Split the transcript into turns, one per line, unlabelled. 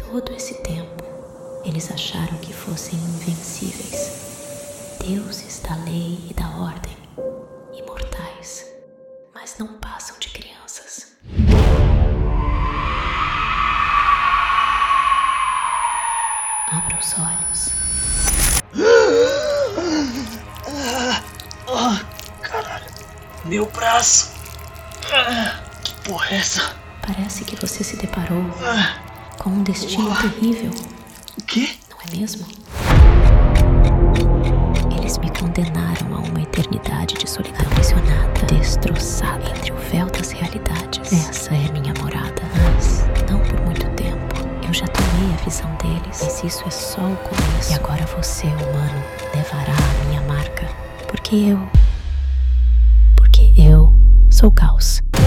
Todo esse tempo, eles acharam que fossem invencíveis, deuses da lei e da ordem, imortais, mas não passam de crianças. Abra os olhos.
Caralho, meu braço. Que porra é essa?
Parece que você se deparou com um destino terrível.
O quê?
Não é mesmo? Eles me condenaram a uma eternidade de solidão aprisionada, destroçada entre o véu das realidades. Essa é minha morada, mas não por muito tempo. Eu já tomei a visão deles, mas isso é só o começo. E agora você, humano, levará a minha marca. Porque eu sou o caos.